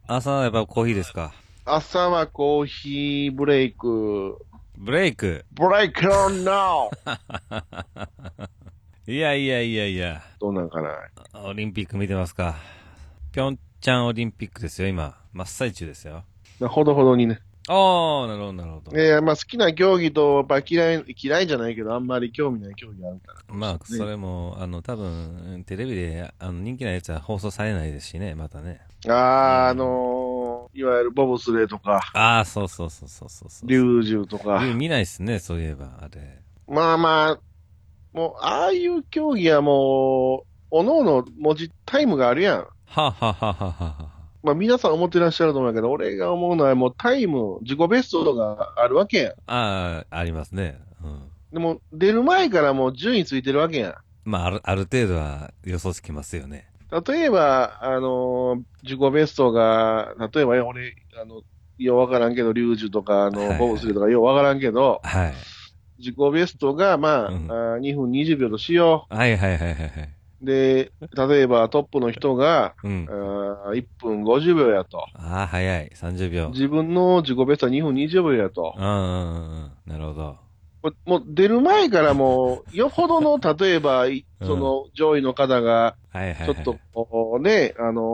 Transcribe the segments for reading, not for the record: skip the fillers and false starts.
朝はやっぱコーヒーですか？ 朝はコーヒーブレイク。 ブレイク。 ブレイクオンナウいやいやいやいや。 どうなんかな。 オリンピック見てますか？ピョンチャンオリンピックですよ、今。真っ最中ですよ。 ほどほどにね。 ああ、なるほど、なるほど。 まあ好きな競技と、まあ嫌いじゃないけど、あんまり興味ない競技があるから。 まあ、そね。 れも、多分、テレビで、人気なやつは放送されないですしね、またね。うあー、 ん。 いわゆるボブスレーとか、 ああ、そうそうそうそうそうそう。 リュージュとか。 見ないっすね、そういえば、あれ。 まあまあ、もう、ああいう競技はもう、おのおの文字タイムがあるやん。 はははははは。 まあ皆さん思ってらっしゃると思うけど、俺が思うのはもうタイム、自己ベストがあるわけやん。 ああ、ありますね。うん。 でも、出る前からもう順位ついてるわけやまあ、ある程度は予想つきますよね。 ん。例えば、自己ベストが、例えば俺、ようわからんけど、リュージュとか、 はいはい。 ボブスレーとかようわからんけど、 はい。 自己ベストが、まあ、 うん。 2分20秒としよはいはいはいはいはい。 う。で、例えばトップの人が、 うん。 1分50秒やと。 ああ、早い。30秒。 自分の自己ベストは2分20秒やと。 うんうんうんうん。なるほど。 もう出る前からもう、よほどの、例えば、そうん。 の上位の方が、 はいはいはい。 ちょっとこうね、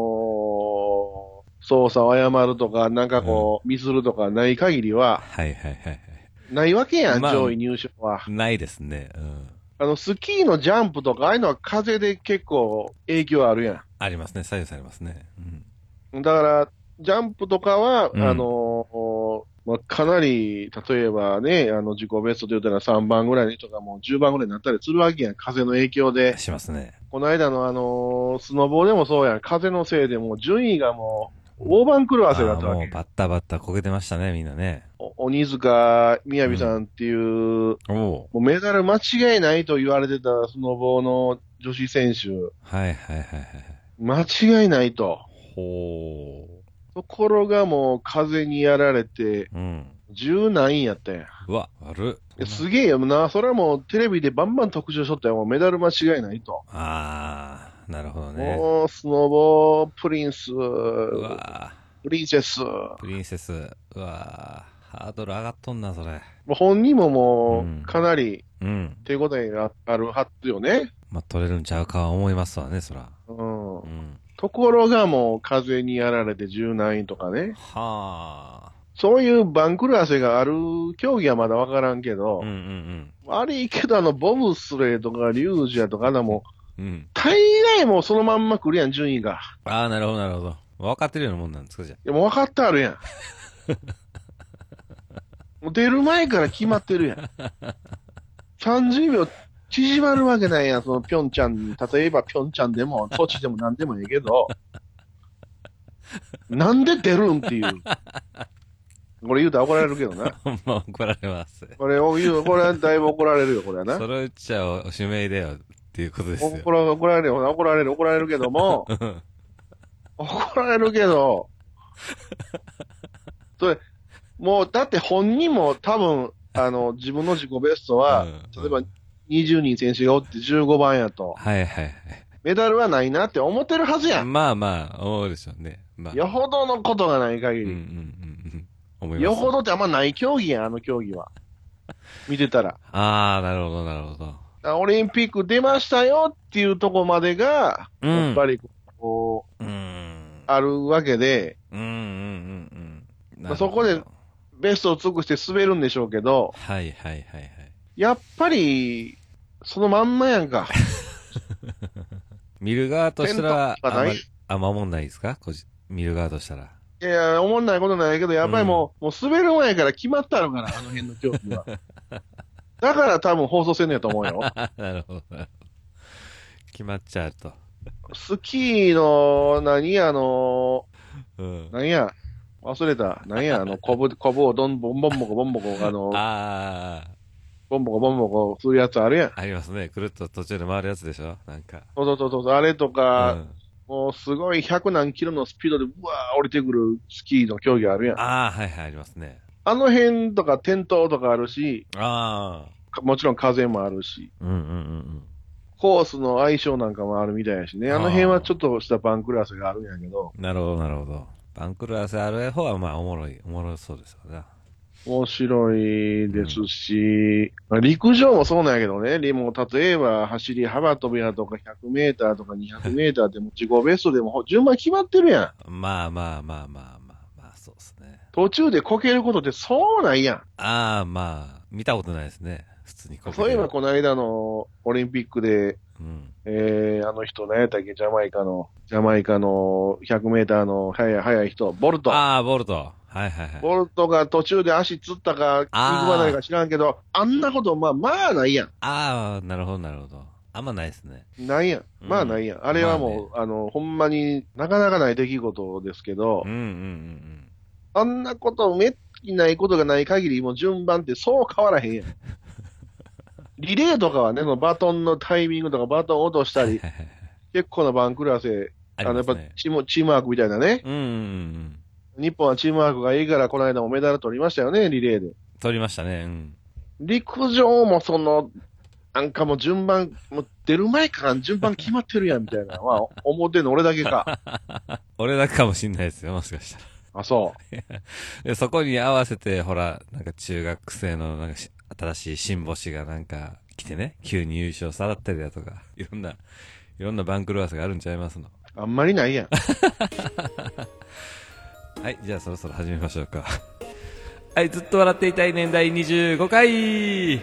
操作を誤るとか、なんかうん。 こう、ミスるとかない限りは、 はいはいはいはい。 ないわけやん、 まあ、 上位入賞は。 ないですね。うん。 スキーのジャンプとか、ああいうのは風で結構影響あるやありますね。左右されますね。 ん。だから、ジャンプとかは、 うん。うん。 まあ、かなり、例えばね、自己ベストで言ったら3番ぐらいの人がもう10番ぐらいになったりするわけやん、風の影響で。 しますね。 この間のスノボーでもそうやん。風のせいでもう順位がもう大番狂わせだああ、 ったわけ。 もうバッタバッタこけてましたね、みんなね。 鬼塚雅うん。 さんっていう、 おお。 もうメダル間違いないと言われてたスノボーの女子選手、 はいはいはいはい。 間違いないと。 ほところがもう風にやられて、 う。うん。 十何位やったんや。 うわ、悪っ。そんな。 すげえよな。それはもうテレビでバンバン特集しとったよ。もうメダル間違いないと。 ああ、なるほどね。 もう、スノボー、プリンス、 うわプリンセス。 ー、プリンセス。うわー、ハードル上がっとんな、それ。 もう本人ももう、 うん。 かなりうん。 手応えがあるはずよね。 まあ、取れるんちゃうかは思いますわね、そら。 うん。 うん。 ところがもう、風にやられて十何位とかね。 はあ。 そういう番狂わせがある競技はまだわからんけど、 うんうんあれいいけどボブスレーとかリュージアとかうん。 もう、 うん。 大概もうそのまんま来るやん、順位が。 ああ、なるほど、なるほど。分かってるようなもんなんですか、じゃでも分かってあるやん。もう出る前から決まってるやん。30秒縮まるわけないやん、そのピョンチャン、例えばピョンチャンでも、ソチでも何でもいいけど、なんで出るんっていう。これ言うたら怒られるけどな。 あ。まあ、怒られます。 これを言う、これはだいぶ怒られるよ、これはな。 それを言っちゃおしめいだよっていうことですよ。 怒られるよ、怒られるけども、 うん。 怒られるけど、それ、もう、だって本人も多分、自分の自己ベストうん。 は、例えばうん。 20人選手がおって15番やと。 はいはいはい。 メダルはないなって思ってるはずやまあまあ、思うでしょうね。まん。よあ。 ほどのことがない限うんうんうり。 んうん。思いまよすわ。 ほどってあんまない競技やん、あの競技は。見てたら。 ああ、なるほどなるほど。 オリンピック出ましたよっていうとこまでが、 うん。 やっぱりこう、 うん。 あるわけで、 うんうんうんうん。 まあ、 なるそこでほど。 ベストを尽くして滑るんでしょうけど、 はいはいはいはい。 やっぱり、そのまんまやんか。 見る側とし転倒たら、 がない。 あんま思んないですか見る側としたら。 いやいや、思んないことないけど、やっぱりうん。 もう滑る前から決まってあるから、あの辺の競技は。だから多分放送せんのやと思うよ。 なるほど。決まっちゃうと。 スキーの、 うん。 何や、忘れた。何や、コブをボンボコボンボコ、 あボンボコボンボコするやつあるやん。 あ、ありますね。くるっと途中で回るやつでしょなんか。 そう、あれとか、 うん。 もうすごい100何キロのスピードで、うわー降りてくるスキーの競技あるやん。 ああ、はいはい、ありますね。 あの辺とか転倒とかあるし、 ああ。 もちろん風もあるし、 うんうんうんうん。 コースの相性なんかもあるみたいやしね。あの辺はちょっああ。 とした番狂わせがあるんやけど、 なるほど、なるほど。 番狂わせある方はまあおもろそうですよね。 面白いですし、陸上もそうなんやけどね、もう例えば走り幅跳びやとか100メーターとか200メーターでも自己ベストでも順番決まってるやん。 まあまあまあまあまあまあ、そうですね。 途中でこけることってそうないやああ、まあ、見たことないですね。普通にこん。 けてる。 そういえばこの間のオリンピックで、 うん。 あの人何やったっけ、ジャマイカの100メーターの速い人、ボルト。 ああ、ボルト。はいはいはい。 ボルトが途中で足つったか、肉離れか知らんけど、あんなことまあないやん。 ああ、なるほどなるほど。あんまないですね。 ないやん。まあないやん。あれはもう、ほんまになかなかない出来事ですけど、 うんうんうんあんなことめっきないことがない限り、もう順番ってそう変わらへんやん。リレーとかはね、バトンのタイミングとかバトン落としたり、結構な番狂わせ、やっぱありますね。 チームワークみたいなね。 うんうんうんうん。 日本はチームワークがいいから、この間もメダル取りましたよね、リレーで。 取りましたね。うん。 陸上もなんかもう順番、もう出る前から順番決まってるやん、みたいな。まあ、思ってんの俺だけか。 俺だけかもしんないですよ、もしかしたら。 あ、そで、そこに合わせて、ほら、なんか中学生のなんか新しい新星がなんか来てね、急に優勝さらったりだとか、いろんな番狂わせがあるんちゃいますの。 う。あんまりないやん。 はい、じゃあそろそろ始めましょうか。はい、ずっと笑っていたい年代25回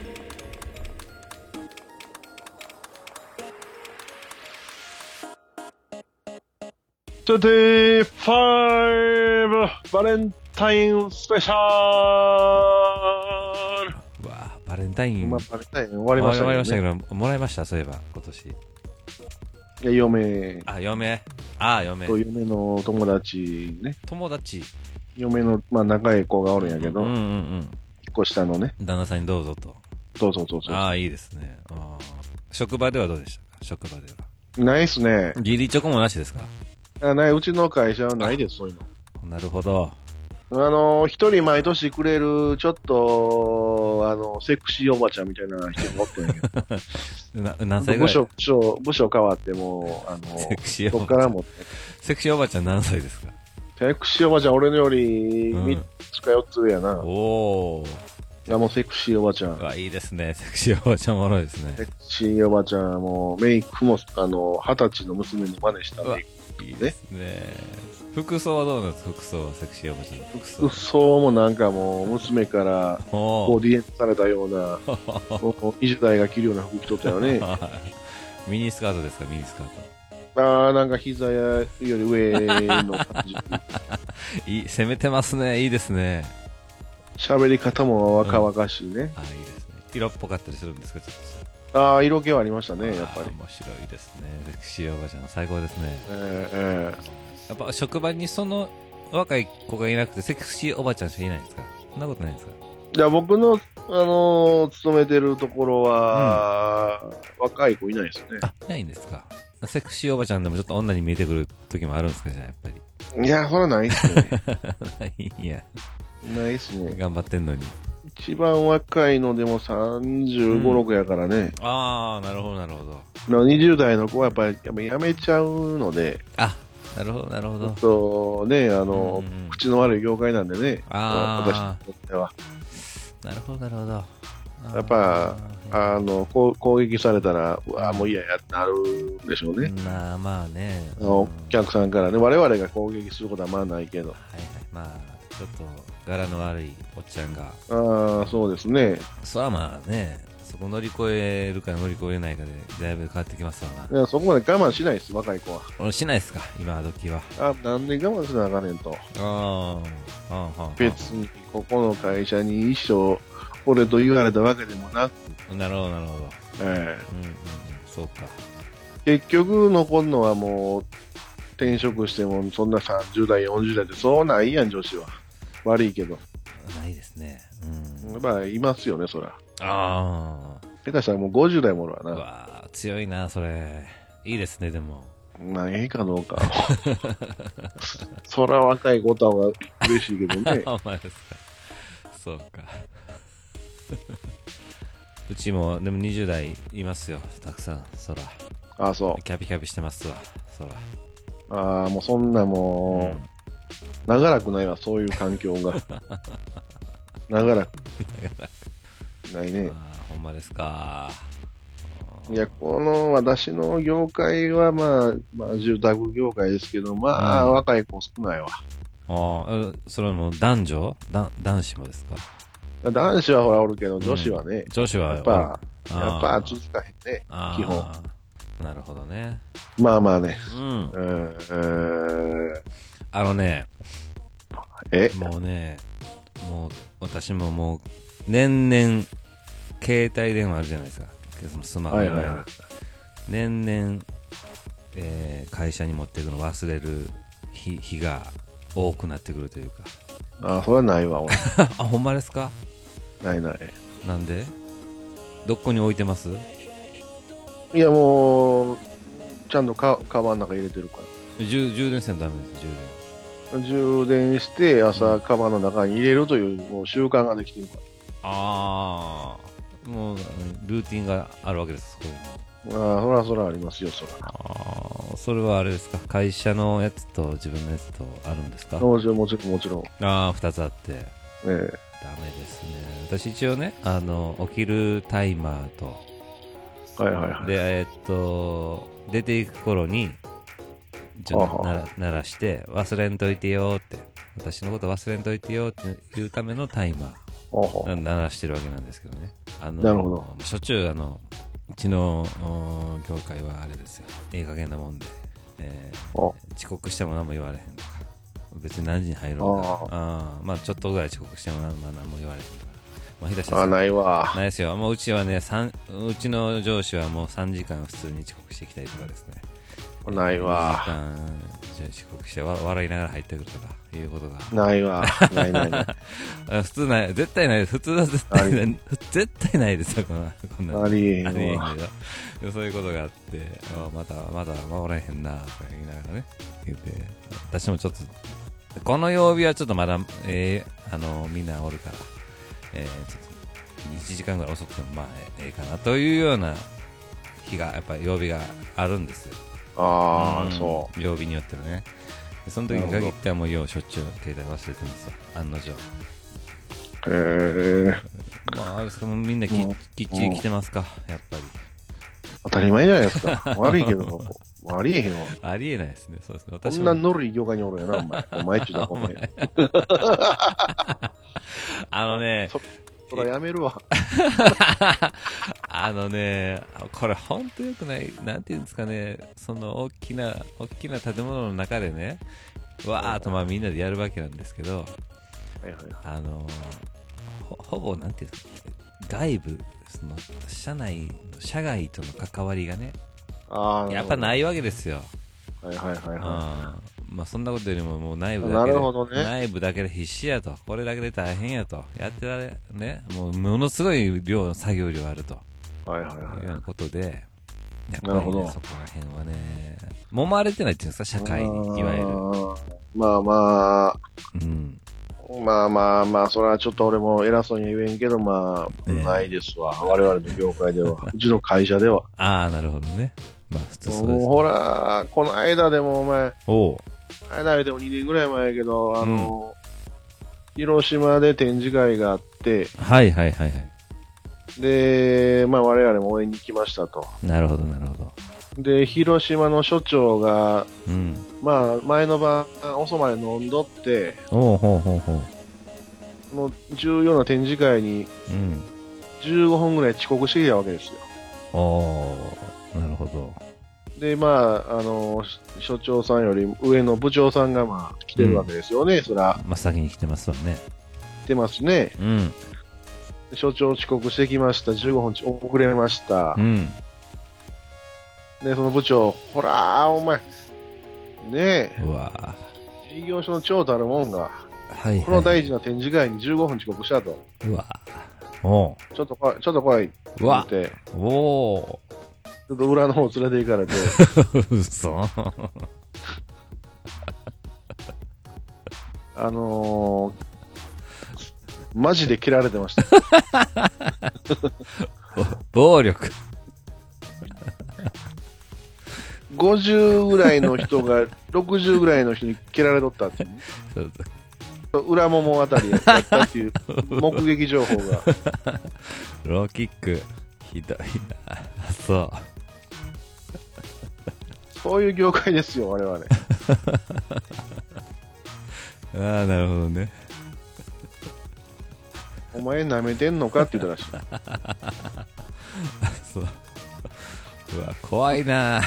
25バレンタインスペシャル。 うわあ、バレンタイン。 まあ、バレンタイン終わりました終わりましたけどね。 けど、もらいました、そういえば、今年。 いや、嫁あ、嫁。あ、嫁。 と嫁の友達ね。 友達。 嫁の、まあ、仲いい子がおるんやけど、 うんうんうん一個下のね。 うん。旦那さんにどうぞと。 そう。 ああ、いいですね。あー職場ではどうでしたか？職場では。 ないっすね。 義理チョコもなしですか？ うちの会社はないです、そういうの。 なるほど。 一人毎年くれる、ちょっと、セクシーおばちゃんみたいな人がおってんやけど。 何歳ぐらい？ 部署変わってもセクシーそおばちゃん。 っからも、 セクシーおばちゃん何歳ですか？ セクシーおばちゃん、俺のよりうん 3つか4つ上やな。 おー。 いや、もうセクシーおばちゃん。 うわ、いいですね。セクシーおばちゃんおもろいですセね。 クシーおばちゃん、もうメイクも、20歳の娘の真似したメイク。 いいですね。服装はどうなんですか？服装はセクシーおばちゃんの服装。 服装もなんかもう、娘からおー。 コーディネートされたような、もう20代が着るような服着とったよね。 ミニスカートですか？ミニスカーなんか膝より上の感じ。 ト。いい、攻めてますね。いいですね。 喋り方も若々しいね。 あ、いいですね。色っぽかったりするんですか？ちょっ色気はありましたね、やっぱり。 と面白いですね。セクシーおばちゃん、最高ですね。 えやっぱ職場にその若い子がいなくてセクシーおばちゃんしかいないんですか？そんなことないんですか？ じゃあ僕の、勤めてるところは、若い子いないですね。 あ、いないんですか？セクシーおばちゃんでもちょっと女に見えてくる時もあるんですか？じゃあやっぱり。 いや、それはないっすね。 いや、 ないっすね。 頑張ってんのに。 一番若いのでも35、6やからね。 あー、なるほどなるほど。 20代の子はやっぱりやめちゃうので、 あ、なるほどなるほちょっど。 とね、 うん口の悪い業界なんでね、私あにとっては。 ー、なるほどなるほど。 やっぱ、攻撃されたら、うわもう嫌やってなるんでしょうね。 まあね。 お客さんからね、我々が攻撃することはまあないけど。 はいはい。まあ、ちょっと柄の悪いおっちゃんが。 そうですね。 そらまあね、そこ乗り越えるか乗り越えないかでだいぶ変わってきますわな。 いやそこまで我慢しないです、若い子は。 俺しないですか？今時は。 なんで我慢しなあかんねんと。別に、ここの会社に一生、俺と言われたわけでもなく、 なるほどなるほど。そうか。 結局残るのはもう、転職しても、そんな30代、40代ってそうないやん、女子は。悪いけど。 ないですね。 やっぱいますよね、そら。 あ下手したらもう50代もおるわうな。 わ強いな、それ。いいですね、でも。 まあ、ええかどうか。そら若いことは嬉しいけどね。 お前ですか。そうか。うちも、でも20代いますよ、たくさん、そら。 そキャピキャピしてますわ、そら。 う。もうそんなもう、 長らくないわ、そういう環境が。長らくないね。 ほんまですか。 いや、この私の業界はまあ住宅業界ですけど、若い子少ないわ。 それはもう男女男子もですか？ 男子はほらおるけど、女子はね、 女子はやっぱ続かへんね、基本。 なるほどね。 まあまあね。 もうね、私ももう、年々、携帯電話あるじゃないですか。スマホが、年々、会社に持っていくの忘れる日が多くなってくるというか。 それはないわ、俺。 ほんまですか？ ないない。 なんで？どこに置いてます？ いや、もう、ちゃんとカバンの中入れてるから。 充電せんダメです、 充電して、朝、カバンの中に入れるという、もう習慣ができてるから。 もう、ルーティンがあるわけです、そういうの。そらありますよ、そら。それはあれですか？会社のやつと自分のやつとあるんですか？ もちろん。 二つあって。ダメですね。私一応ね、起きるタイマーと、で、出ていく頃に、ちょっと鳴らして、忘れんといてよって、私のこと忘れんといてよっていうためのタイマー、鳴らしてるわけなんですけどね。 なるほど。 しょっちゅう、うちの業界はあれですよ。加減なもんで、遅刻しても何も言われへんとか、別に何時に入るのか、ちょっとぐらい遅刻しても何も言われへんとか。 ないわ。 ないですよ。もううちはね、うちの上司はもう3時間普通に遅刻してきたりとかですね。 ないわ。 2時間遅刻して笑いながら入ってくるとかいうことが。 ないわ。ない。 普通ない、絶対ないです。普通は絶対ないですよ、こんな。 ありえへんわ。 けど。そういうことがあって、まだ守らへんな、とか言いながらね。言って、私もちょっと、この曜日はちょっとまだ、みんなおるから、ちょっと1時間ぐらい遅くてもかなというような日が、やっぱり曜日があるんですよ。 そう。 曜日によってはね。その時に限ってはもうしょっちゅう携帯忘れてるんですよ。案の定。みんなきっちり来てますか、やっぱり。 当たり前じゃないですか。悪いけど、ありえへんわ。 ありえないですね。そうですね。 こんなノルい業界におるやな、お前中だ、お前。そらやめるわ。 これほんとよくない、なんていうんですかね、その大きな建物の中でね、わーっとみんなでやるわけなんですけど、ほぼなんていうんですか、外部、その社外との関わりがね、やっぱないわけですよ。そんなことよりももう内部だけで必死やと、これだけで大変やと、やってられね、もうものすごい作業量あると、いうようなことで、やっぱりね、そこら辺はね、揉まれてないっていうんですか、社会に、いわゆる。 それはちょっと俺も偉そうには言えんけど、ないですわ。我々の業界では。うちの会社では。 なるほどね。普通そうです。 ほら、この間でもお前、間でも2年ぐらい前やけど、広島で展示会があって、で、我々も応援に来ましたと。 なるほど。 で、広島の所長が、前の晩遅まで飲んどって、もう重要な展示会に、15分ぐらい遅刻してきたわけですよ。 なるほど。 で、所長さんより上の部長さんが来てるわけですよね、そら。 先に来てますわね。 来てますね。所長遅刻してきました。15分遅れました。で、その部長、ほらお前、ねえ、営業所の長たるもんが、この大事な展示会に15分遅刻したと。ちょっと来いって言って、ちょっと裏の方連れて行かれて。 嘘。 マジで蹴られてました。 暴力。 50ぐらいの人が60ぐらいの人に蹴られとったっていう、ね。裏ももあたりやったっていう目撃情報が。 ローキック、ひどいな。そう。 そういう業界ですよ、我々。 ああ、なるほどね。 お前舐めてんのかって言ったらしい。 そう。うわ、怖いな。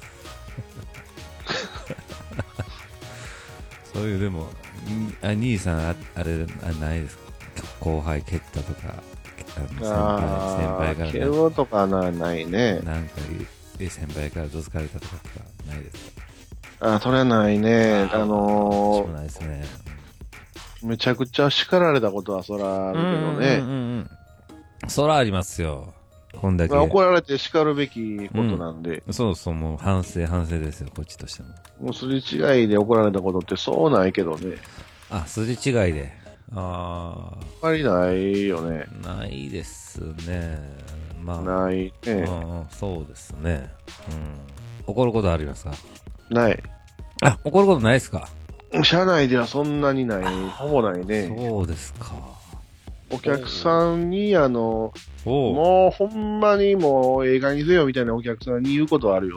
そういう、でも、兄さん、あれ、ないですか？後輩蹴ったとか、先輩から。 蹴るとかないね。 なんか、先輩からどつかれたとかないですか？それはないね。 そうないですね。 めちゃくちゃ叱られたことはそらあるけどね。 そらありますよ。こんだけ。 怒られて叱るべきことなんで。 そうそう、もう反省ですよ、こっちとしても。 もうすれ違いで怒られたことってそうないけどね。 すれ違いで。あまりないよね。 ないですね。まあ。 ないね。 そうですね。怒ることありますか？ ない。 怒ることないですか？ 社内ではそんなにない。ほぼないね。 そうですか。 お客さんに、もうほんまにもう映画にせよみたいなお客さんに言うことはあるよ。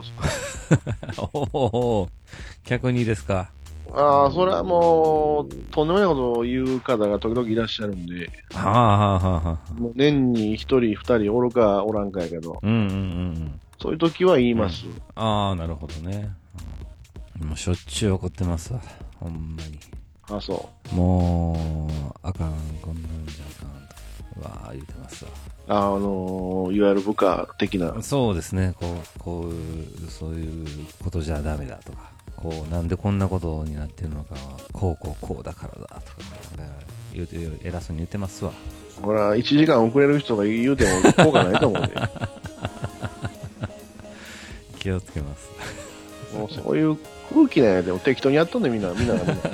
客にですか？ それはもう、とんでもないことを言う方が時々いらっしゃるんで。もう年に一人二人おるかおらんかやけど。そういう時は言います。 なるほどね。もうしょっちゅう怒ってますわ。ほんまに。 そう。 もう、あかん、こんなんじゃあかんと。言ってますわ。 いわゆる部下的な。 そうですね。そういうことじゃダメだとか。なんでこんなことになってるのかは、こうだからだとか、言うて、偉そうに言ってますわ。 ほら、1時間遅れる人が言うても効果ないと思うで。 気をつけます。 もうそういう空気なんやでも適当にやっとんねみんなが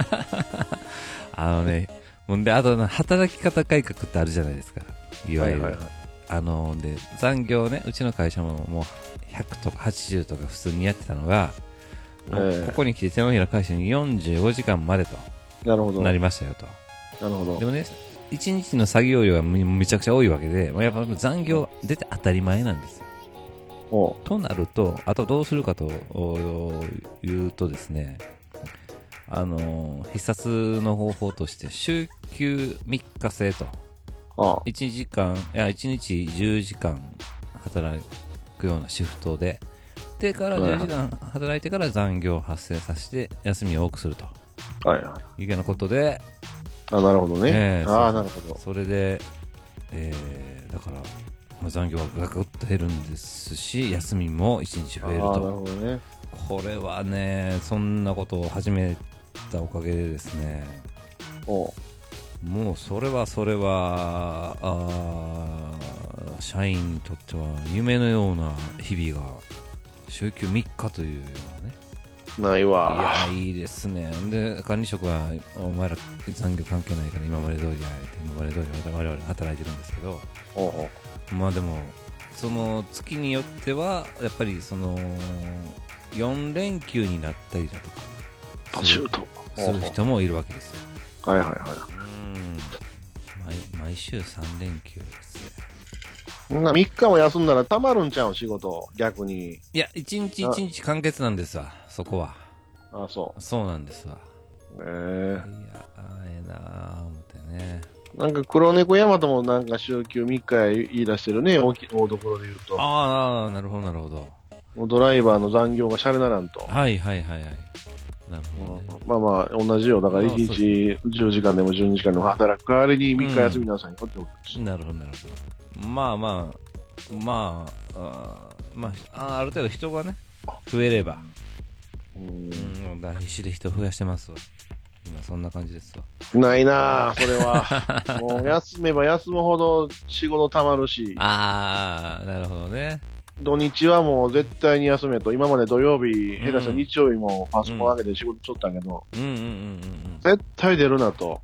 ほんで、あと働き方改革ってあるじゃないですか。いわゆる。で、残業ね、うちの会社ももう100とか80とか普通にやってたのが、ここに来て手のひら会社に45時間までとなりましたよと。 なるほど。 でもね、1日の作業量がめちゃくちゃ多いわけで、やっぱ残業出て当たり前なんですよ。となると、あとどうするかというとですね、必殺の方法として週休3日制と。1日10時間働くようなシフトで、から10時間働いてから残業を発生させて休みを多くするというようなことで、 なるほどね。なるほど。 それで、だから残業はガクッと減るんですし、休みも1日増えると。 なるほどね。 これはね、そんなことを始めたおかげでですね、もうそれは社員にとっては夢のような日々が週休3日というようなね。 ないわ。 いや、いいですね。で、管理職はお前ら残業関係ないから今まで通り我々働いてるんですけど、まあでもその月によってはやっぱりその4連休になったりだとかする人もいるわけですよ。毎週3連休ですね。 3日も休んだらたまるんちゃう仕事、逆に。 いや、1日1日完結なんですわ、そこは。そうなんですわ。いや、なぁ、思ってね。 なんか黒猫ヤマトもなんか週休3日言い出してるね、大所で言うと。 なるほど、なるほど。 もうドライバーの残業がシャレならんと。 なるほど、ね。同じよ。だから1日10時間でも12時間でも働く代わりに3日休みなさいってことです。 なるほど。ある程度人がね、増えれば。必死で人増やしてますわ。今そんな感じですわ。 ないなぁ、それは。もう休めば休むほど仕事たまるし。 なるほどね。 土日はもう絶対に休めと。今まで土曜日、下手したら日曜日もパソコン上げて仕事しとったけど、絶対出るなと。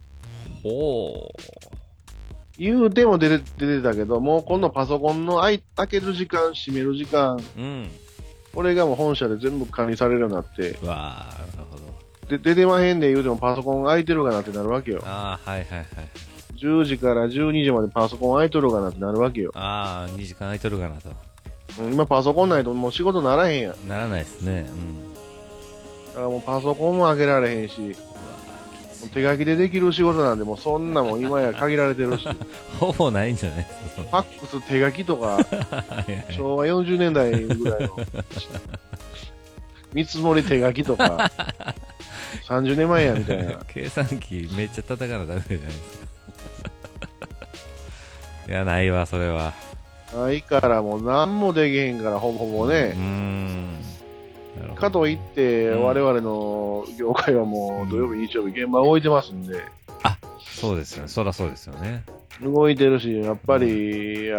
言うても出てたけど、もう今度パソコンの開ける時間、閉める時間、 俺がもう本社で全部管理されるようになって、 わあ、なるほど。 で、出てまへんで言うてもパソコン空いてるかなってなるわけよ。 ああ、はいはいはい。 10時から12時までパソコン空いとるかなってなるわけよ。 ああ、2時間空いとるかなと。 今パソコンないともう仕事ならへんやん。 ならないですね。 だからもうパソコンも開けられへんし、手書きでできる仕事なんで、もうそんなもん今や限られてるし。 ほぼないんじゃないファックス手書きとか、昭和40年代ぐらいの、見積もり手書きとか、30年前やみたいな。 計算機めっちゃ叩かなダメじゃないですか。いや、ないわ、それは。 ないからもう何もできへんから、ほぼほぼね。かといって、我々の業界はもう土曜日、日曜日、現場動いてますんで。 あ、そうですよね。そらそうですよね。 動いてるし、やっぱり、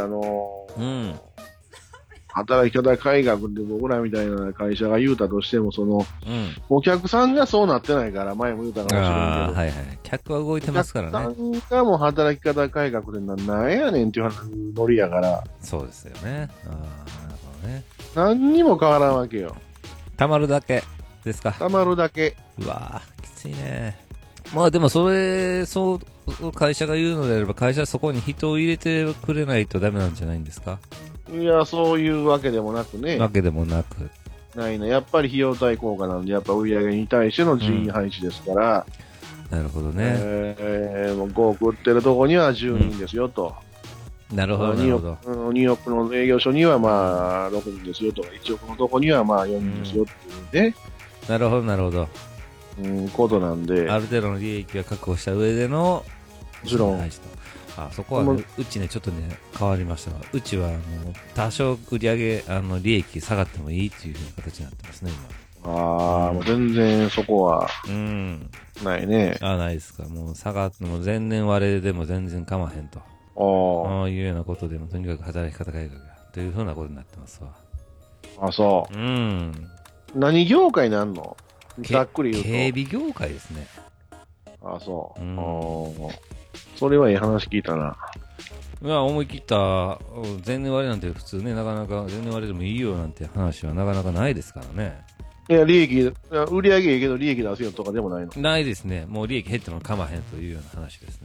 働き方改革って僕らみたいな会社が言うたとしても、お客さんがそうなってないから、前も言うたかもしれんけど。 はいはい。客は動いてますからね。 お客さんがもう働き方改革でなんやねんっていうノリやから。 そうですよね。なるほどね。 何にも変わらんわけよ。 たまるだけですか。 たまるだけ。 うわぁ、きついね。まあでもそう会社が言うのであれば、会社はそこに人を入れてくれないとダメなんじゃないんですか。 いや、そういうわけでもなくね。 わけでもなく。 ないね。やっぱり費用対効果なんで、やっぱ売り上げに対しての人員配置ですから。 なるほどね。 もう5億売ってるとこには10人ですよと。 なるほど、なるほど。 2億の営業所にはまあ6人ですよとか、1億のとこにはまあ4人ですよっていうね。 なるほど、なるほど。 ことなんで。 ある程度の利益は確保した上での、 もちろん。 そこはね、うちね、ちょっとね、変わりましたが、うちは多少売り上げ、利益下がってもいいっていう形になってますね、 今。もう全然そこは、ないね。 ないですか。もう下がっても前年割れでも全然構わへんと。いうようなことでも、とにかく働き方改革というふうなことになってますわ。 そう。何業界なんの？ざっくり言うと。 警備業界ですね。 そう。それはいい話聞いたな。 いや、思い切った前年割れなんて普通ね、なかなか前年割れでもいいよなんて話はなかなかないですからね。 いや、売り上げいいけど利益出すよとかでもないの？ ないですね。もう利益減っても構わへんというような話ですね。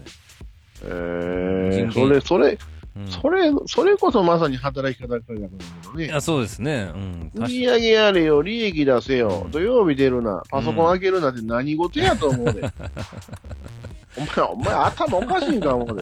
それこそまさに働き方改革なんだけどね。 いや、そうですね。 売り上げやれよ、利益出せよ、土曜日出るな、パソコン開けるなって何事やと思うで。お前頭おかしいんか思うで。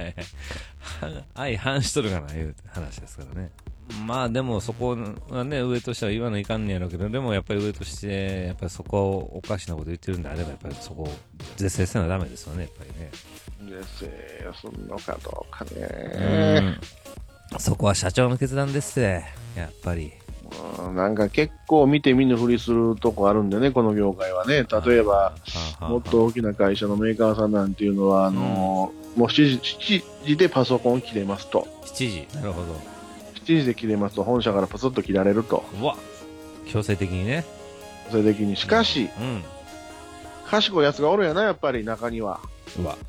相反しとるかな、いう話ですからね。まあでもそこはね、上としては言わないかんねやろうけど、でもやっぱり上として、やっぱりそこをおかしなこと言ってるんであれば、やっぱりそこを是正せなダメですよね、やっぱりね。 是正すんのかどうかね。 そこは社長の決断ですって、やっぱり。 なんか結構見て見ぬふりするとこあるんでね、この業界はね。例えば、もっと大きな会社のメーカーさんなんていうのは、もう7時でパソコン切れますと。 7時、なるほど。 7時で切れますと、本社からパスッと切られると。 うわ、強制的にね。 強制的に。しかし、賢いやつがおるやな、やっぱり中には。 うわ。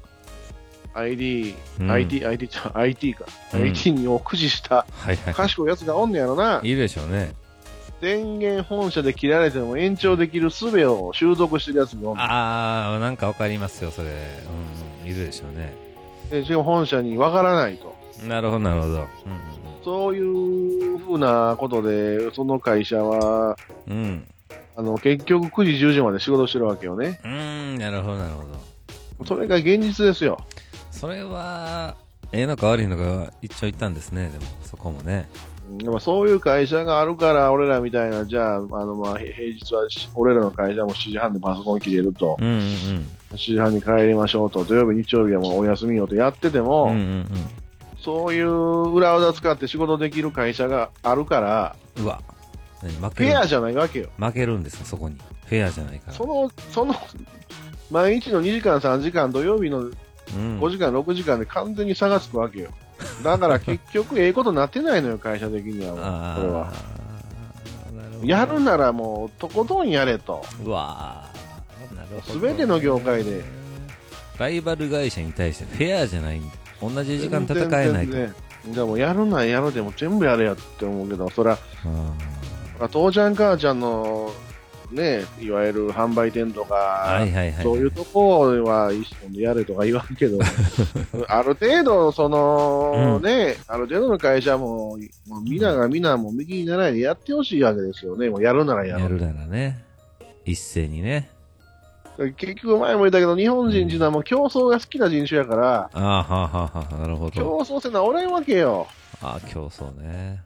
IT か。IT にを駆使した賢いやつがおんねやろな。 いるでしょうね。 電源本社で切られても延長できる術を習得してるやつがおんねん。 なんかわかりますよ、それ。いるでしょうね。 で、しかも本社にわからないと。 なるほど、なるほど。 そういうふうなことで、その会社は、結局9時、10時まで仕事してるわけよね。 なるほど、なるほど。 それが現実ですよ。 それは、のか悪いのか一応言ったんですね、でも、そこもね。 でもそういう会社があるから、俺らみたいな、じゃあ、平日は、俺らの会社も7時半でパソコン切れると。7時半に帰りましょうと。土曜日、日曜日はもうお休みよとやってても、そういう裏技使って仕事できる会社があるから、 うわ、 フェアじゃないわけよ。 負けるんですか、そこに。フェアじゃないから。 その、毎日の2時間、3時間、土曜日の5時間、6時間で完全に差がつくわけよ。だから結局、ことになってないのよ、会社的には。これは。やるならもう、とことんやれと。 うわー、なるほど。 すべての業界で。 ライバル会社に対してフェアじゃないんで。同じ時間戦えないと。 でもやるならやるでも全部やれやって思うけど、そりゃ、 父ちゃん母ちゃんのね、いわゆる販売店とか、そういうとこは一緒にやれとか言わんけど、ある程度、ある程度の会社も、みんながみんなもう右にならないでやってほしいわけですよね。もうやるならやる。 やるならね。一斉にね。 結局前も言ったけど、日本人っていうのはもう競争が好きな人種やから、 なるほど。 競争せなおれんわけよ。 競争ね。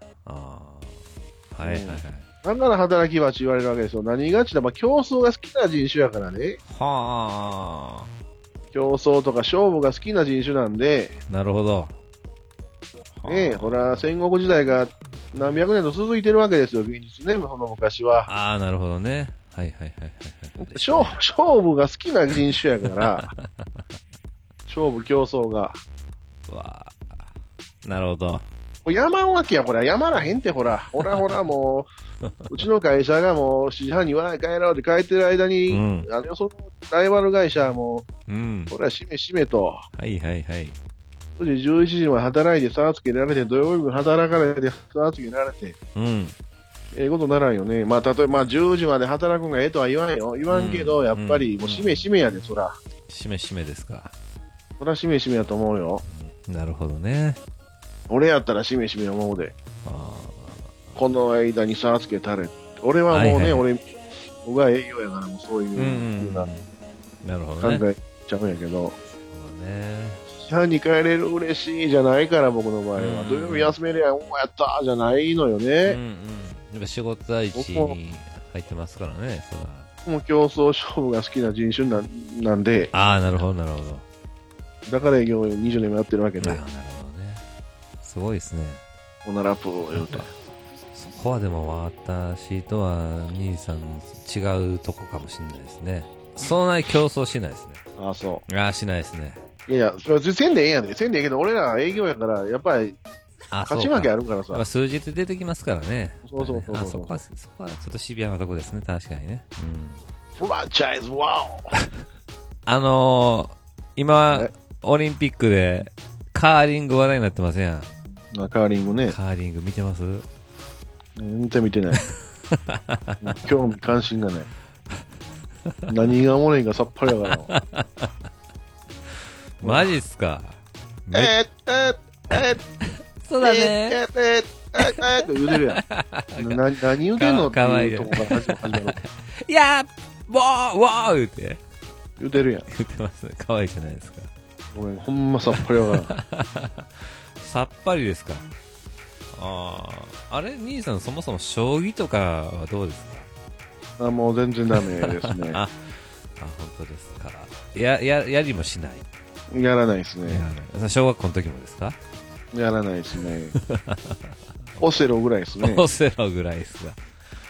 だから働き蜂言われるわけですよ。何がちだ、競争が好きな人種やからね。競争とか勝負が好きな人種なんで。 なるほど。 ほら、戦国時代が何百年と続いてるわけですよ、現実ね、その昔は。 なるほどね。 勝負が好きな人種やから、勝負競争が。 なるほど。 やまんわけや、これ。やまらへんって、ほらもう、うちの会社がもう、7時半に帰ろうって帰ってる間に、そのライバル会社も、これは閉めと。11時まで働いて差つけられて、土曜日も働かれて差つけられて。ことならんよね。例えば、10時まで働くのがとは言わんよ。言わんけど、やっぱり、もう閉めやで、そら。 閉めですか。 そら閉めやと思うよ。 なるほどね。 俺やったら閉め思うで。この間に差つけたれ。俺はもうね、僕は営業やからもうそういう風な考えちゃうんやけど。時間に帰れる嬉しいじゃないから、僕の場合は。土曜日休めりゃ、お前やったじゃないのよね。 やっぱ仕事第一に入ってますからね、 もう競争勝負が好きな人種なんで。 なるほど。 だから営業を20年もやってるわけで。 なるほどね。すごいですね。 オナラップを言うと。 そこはでも私とは兄さん違うとこかもしれないですね。そんなに競争しないですね。 そう。 しないですね。 いや、それはせんでええやんで。せんでええけど、俺ら営業やから、やっぱり、勝ち負けあるからさ。 数日出てきますからね。 そう。 そこはちょっとシビアなとこですね、確かにね。 フランチャイズ、ワオ今、オリンピックで、カーリング話題になってますやん。 カーリングね。 カーリング見てます？ 見てない。興味関心がない。何がおもろいんかさっぱりやから。 マジっすか？そうだね。 って言うてるやん。何言うてんのっていうとこから始まる。 いやー、わー言うて。 言うてるやん。 言ってますね。可愛いじゃないですか。 ごめん、ほんまさっぱりやから。 さっぱりですか？あれ兄さんそもそも将棋とかはどうですか？もう全然ダメですね。 本当ですか。やりもしない？ やらないですね。 小学校の時もですか？ やらないですね。オセロぐらいですね。 オセロぐらいですが。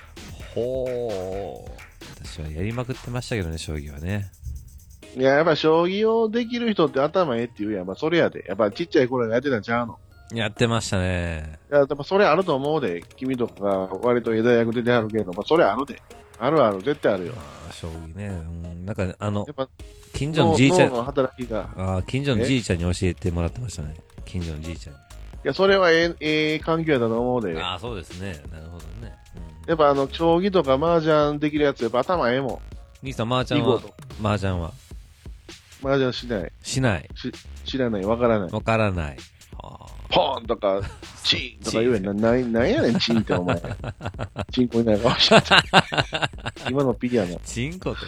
私はやりまくってましたけどね、将棋はね。 いや、やっぱ将棋をできる人って頭ええって言うやん。それやで。やっぱちっちゃい頃がやってたんちゃうの？ やってましたね。 いや、やっぱそれあると思うで。君とか割と枝役出てあるけど、それあるで。ある、絶対あるよ。 将棋ね。なんかやっぱ近所のじいちゃん。 脳の働きが。 近所のじいちゃんに教えてもらってましたね。近所のじいちゃんに。いや、それはええ環境やったと思うで。 そうですね。なるほどね。 やっぱ将棋とか麻雀できるやつ、やっぱ頭ええもん。 兄さん、麻雀は麻雀しない。知らない、わからない。ポーンとか、チーンとか言えんな。なんやねん、チーンってお前。チンコいないかもしれない。今のピリやな。 チンコって。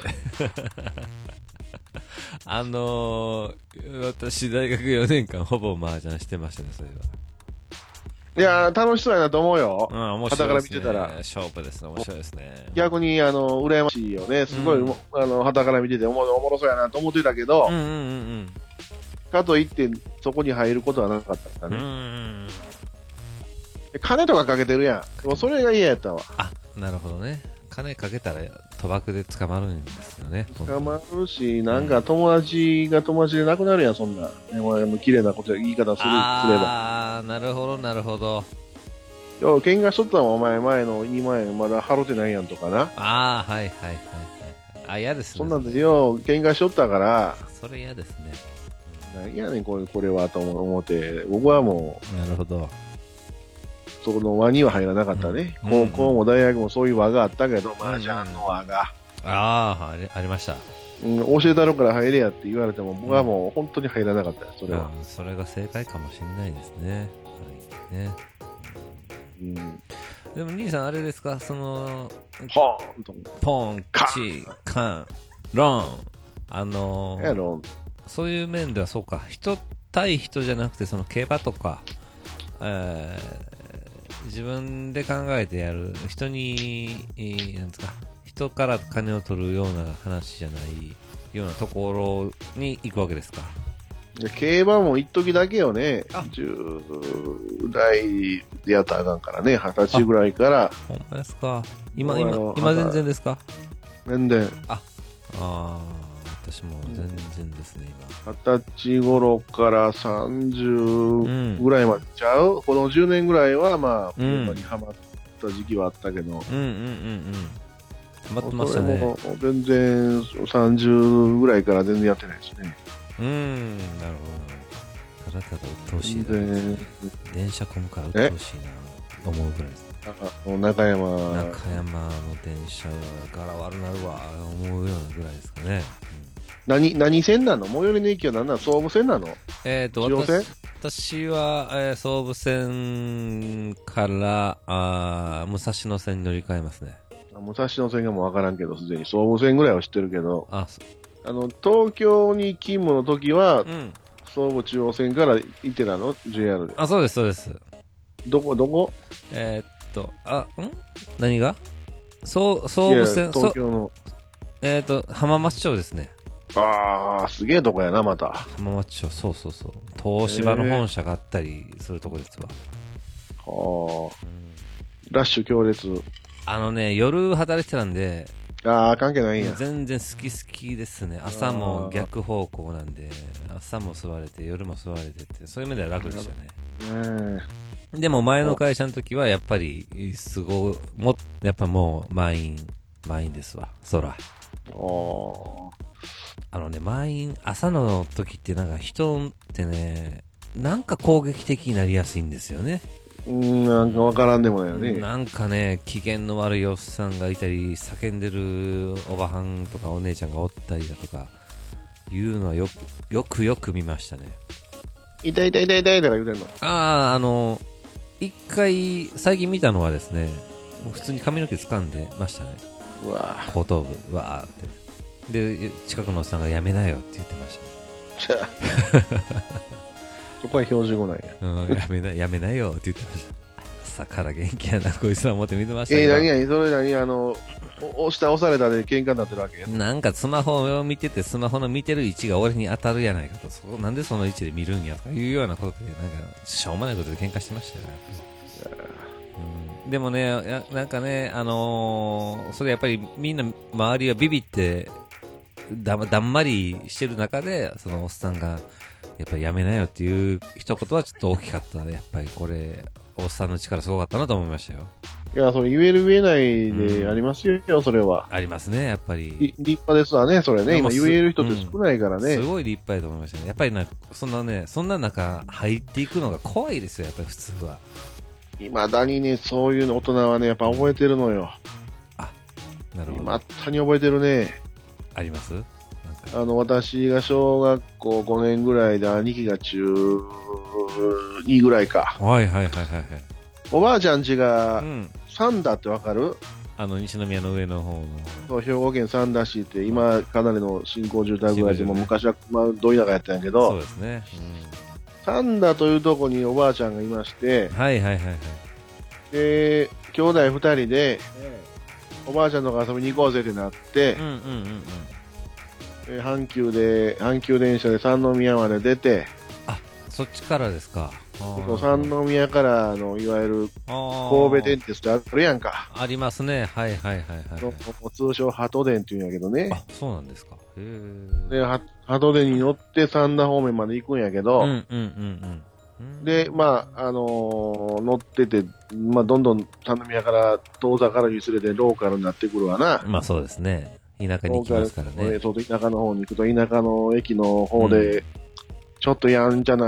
私、大学4年間ほぼ麻雀してましたね、それは。 いやー、楽しそうやなと思うよ。 面白いですね。 傍から見てたら。 勝負ですね、面白いですね。 逆に、羨ましいよね。すごい、傍から見てておもろそうやなと思ってたけど、かといって、そこに入ることはなかったね。金とかかけてるやん。でもそれが嫌やったわ。 なるほどね。金かけたら賭博で捕まるんですよね。 捕まるし、なんか友達が友達でなくなるやん、そんな。綺麗なこと言い方すれば。 なるほど、なるほど。 喧嘩しとったもん、お前前の2万円まだ払ってないやんとかな。 はい。嫌ですね。 そんなんで喧嘩しとったから。 それ嫌ですね。 何やねん、これはと思って、僕はもう。 なるほど。 その輪には入らなかったね。高校も大学もそういう輪があったけど、麻雀の輪が。 ありました。 教えたろから入れやって言われても、僕はもう本当に入らなかったよ、それは。 それが正解かもしれないですね。ね。でも兄さんあれですか、そのポンチカンロンそういう面ではそうか、人対人じゃなくてその競馬とか、自分で考えてやる人になんですか、人から金を取るような話じゃないようなところに行くわけですか。 競馬も一時だけよね。10代でやったらあかんからね。20歳ぐらいから。 ほんまですか。今全然ですか。 全然。 私も全然ですね、今。 20歳頃から30ぐらいまでちゃう、この10年ぐらいはまあ、競馬にハマった時期はあったけど。 ハマってましたね。 それも全然30ぐらいから全然やってないですね。 なるほど。ただただ鬱陶しいな。電車混むから鬱陶しいな思うぐらいです。 中山の電車柄悪なるわ思うようなぐらいですかね。 何線なの？最寄りの駅は何なの？総武線なの？ 私は、総武線から武蔵野線に乗り換えますね。 武蔵野線がもう分からんけど、すでに総武線ぐらいは知ってるけど、東京に勤務の時は、総武中央線から行ってたの？ JR で。 そうです、そうです。 どこ？ 何が？総武線、 東京の。 浜松町ですね。 すげえとこやな、また。 浜松町、そう。東芝の本社があったりするとこですわ。 ラッシュ強烈。 夜働いてたんで、 関係ないんや。 全然好きですね。朝も逆方向なんで、朝も座れて、夜も座れてって、そういう意味では楽でしたね。でも前の会社の時はやっぱり、やっぱもう満員ですわ、空。満員、朝の時ってなんか人ってね、なんか攻撃的になりやすいんですよね。 なんかわからんでもないよね。 なんかね、機嫌の悪いおっさんがいたり、叫んでるおばはんとかお姉ちゃんがおったりだとか、いうのはよく見ましたね。 痛いとか言うてんの？ 一回、最近見たのはですね、普通に髪の毛掴んでましたね。後頭部、わーって。で、近くのおっさんがやめなよって言ってました。 そこは標準語なんや。やめなよって言ってました。朝から元気やな、こいつら思って見てましたけど。 押されたで喧嘩になってるわけ？ なんかスマホを見てて、スマホの見てる位置が俺に当たるやないかと。なんでその位置で見るんやとかいうようなことで、なんか、しょうもないことで喧嘩してましたよ、でもね、なんかね、それやっぱりみんな周りはビビってだんまりしてる中で、そのおっさんがやっぱりやめなよっていう一言はちょっと大きかった。やっぱりこれおっさんの力すごかったなと思いましたよ。 いや、それ言える言えないでありますよ、それは。 ありますね、やっぱり。 立派ですわね、それね。今言える人って少ないからね。 すごい立派やと思いましたね。やっぱりそんな中入っていくのが怖いですよ、やっぱり普通は。 未だにね、そういうの大人はね、やっぱ覚えてるのよ。 なるほど。 まったに覚えてるね。 あります？ 私が小学校5年ぐらいで、兄貴が中2ぐらいか。 はい。 おばあちゃん家が、三田ってわかる？ 西宮の上の方の。 そう、兵庫県三田市って、今、かなりの新興住宅街でも、昔は、ど田舎やったんやけど、 そうですね。 三田というとこにおばあちゃんがいまして、で、兄弟2人で、おばあちゃんのとこ遊びに行こうぜってなって、阪急電車で三宮まで出て、 そっちからですか。 三宮からいわゆる神戸電鉄ってあるやんか。 ありますね。はい。 通称鳩電っていうんやけどね。 そうなんですか。 で、鳩電に乗って三田方面まで行くんやけど、で、乗ってて、どんどん三宮から遠ざかるにつれてローカルになってくるわな。 そうですね。田舎に行きますからね。 田舎の方に行くと、田舎の駅の方で、ちょっとやんちゃな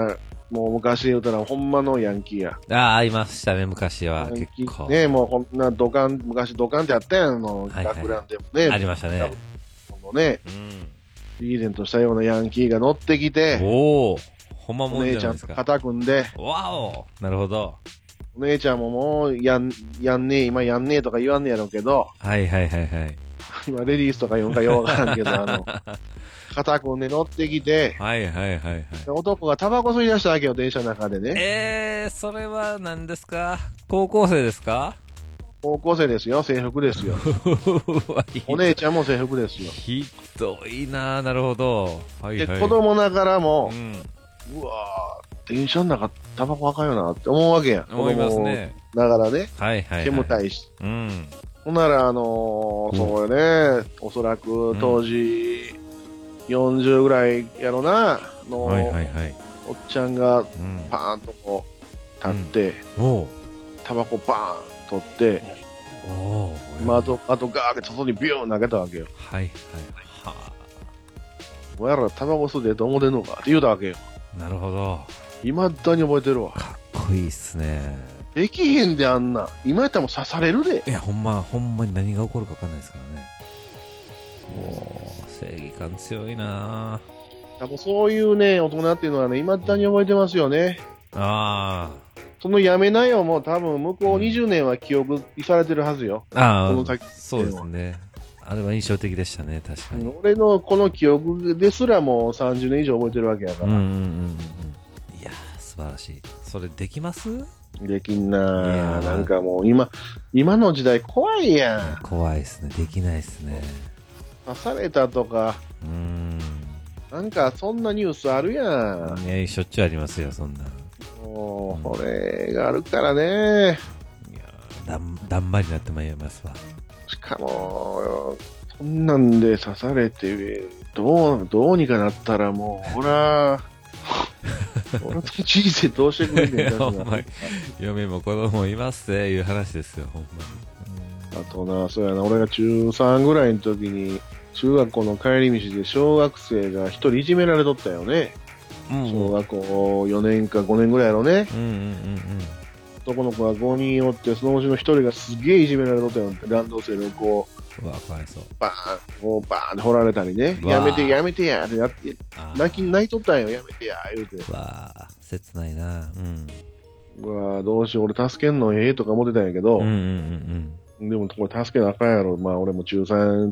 もう昔で言うたらほんまのヤンキーや。 ああ、いましたね、昔は。結構。 ね、もうこんな昔ドカンってあったやんの、学ランでもね。 ありましたね。 このね、リーゼントしたようなヤンキーが乗ってきて、 おお、ほんまもんじゃないですか。 お姉ちゃんと肩組んで、 わお、なるほど。 お姉ちゃんももうやんねえ、今やんねえとか言わんねえやろうけど、 はいはいはいはい。 今レディースとか言うんかようわからんけど、肩組んで乗ってきて、 はいはいはいはい。 男がタバコ吸い出したわけよ、電車の中でね。 それは何ですか？高校生ですか？ 高校生ですよ、制服ですよ。お姉ちゃんも制服ですよ。 ひどいなぁ、なるほど。はいはい、 で、子供ながらも、うわぁ、電車の中タバコあかんよなって思うわけやん。 思いますね。 ながらね。 はいはい、はい。 煙たいし。ほんなら、そうよね、おそらく当時、40ぐらいやろな、 はいはいはい、 おっちゃんがパーンとこう立って、タバコパーン取って、あとガーって外にビューン投げたわけよ。 はいはいはあ。おやらタバコ吸うでと思ってんのかって言うたわけよ。 なるほど。 未だに覚えてるわ。 かっこいいっすね。 できへんであんな。今やったらもう刺されるで。 いや、ほんまに何が起こるか分かんないですからね。もう、正義感強いなぁ。多分そういうね、大人っていうのはね、未だに覚えてますよね。 ああ。 そのやめなよも多分向こう20年は記憶されてるはずよ。 ああ、この先そうですね。あれは印象的でしたね、確かに。 俺のこの記憶ですらもう30年以上覚えてるわけやから。いやー、素晴らしい。それできます？ できんなぁ。なんかもう今の時代怖いやん。 怖いですね。できないですね。 刺されたとか。なんかそんなニュースあるやん。 ね、しょっちゅうありますよ、そんな。 もう、これがあるからね。 いやだんまりになってまいりますわ。 しかも、そんなんで刺されて、どうにかなったらもう、ほら、俺の人生どうしてくれんねん。 ほんまに。嫁も子供いますっていう話ですよ、ほんまに。あとな、そうやな、俺が中3ぐらいの時に、中学校の帰り道で小学生が一人いじめられとったよね。小学校4年か5年ぐらいやろね。男の子が5人おって、そのうちの1人がすげえいじめられとったよ。ランドセルをこう、 かわいそう。 バーンって掘られたりね。やめてやってやって、泣いとったんよ、やめてや、言うて。 切ないな。 うわどうしよう、俺助けんのええとか思ってたんやけど、でもこれ助けなあかんやろ。まあ俺も中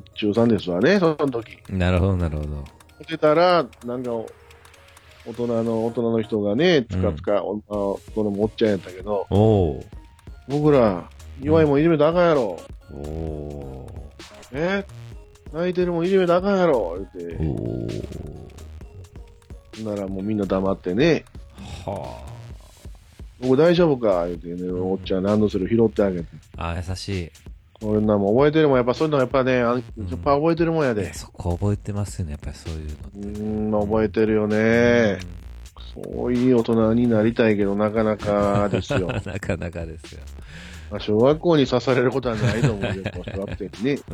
3ですわね、その時。 なるほど、なるほど。 見てたら、なんか、大人の人がね、子供もおっちゃんやったけど、僕ら、弱いもんいじめたらあかんやろ。泣いてるもんいじめたらあかんやろ、言うて。ならもうみんな黙ってね。僕大丈夫か言うてね、おっちゃんランドセル拾ってあげて。 優しい。 俺なも覚えてるもん、やっぱそういうのやっぱね、やっぱ覚えてるもんやで。 そこ覚えてますよね、やっぱりそういうのって。 覚えてるよね。そういう大人になりたいけど、なかなかですよ。 なかなかですよ。 小学校に刺されることはないと思うけど、小学生にね。 い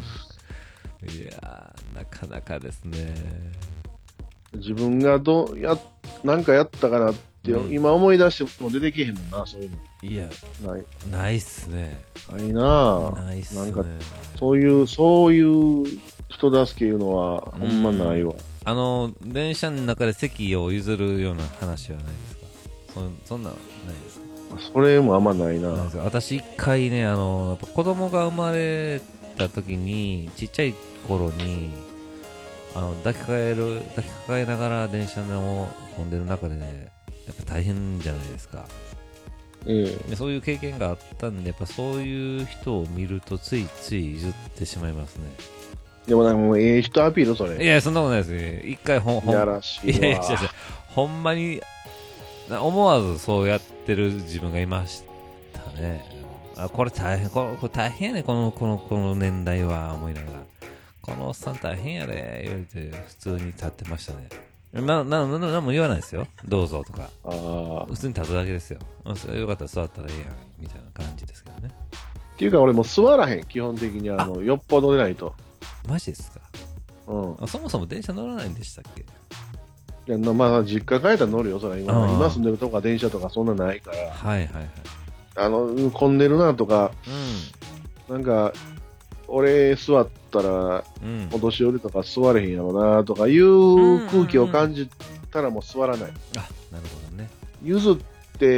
やー、なかなかですね。自分がなんかやったかなって、今思い出しても出てけへんもんな、そういうの。 いや、ないっすね。 ないなぁ。 ないっすね。 なんか、そういう人助けいうのは、ほんまないわ。 電車の中で席を譲るような話はないですか？そんなのないですか？ それもあんまないな。 私一回ね、やっぱ子供が生まれた時に、ちっちゃい頃に、抱きかかえながら電車の混んでる中でね、やっぱ大変じゃないですか。でそういう経験があったんで、やっぱそういう人を見るとついつい譲ってしまいますね。 でもなんかもう人アピールそれ。 いや、そんなことないですね。一回やらしいわ。 いやほんまに、思わずそうやってる自分がいましたね。これ大変、これ大変やね、この年代は、思いながら。このおっさん大変やで、言われて、普通に立ってましたね。なんも言わないですよ。どうぞとか。普通に立つだけですよ。よかったら座ったらいいやん、みたいな感じですけどね。 っていうか俺も座らへん、基本的によっぽどでないと。 マジですか？そもそも電車乗らないんでしたっけ？ いや、まあ、実家帰ったら乗るよ、それは。今住んでるとか電車とかそんなないから。 はいはいはい。 混んでるなとか、なんか、俺座ったら、お年寄りとか座れへんやろなとかいう空気を感じたらもう座らない。 あ、なるほどね。 譲って、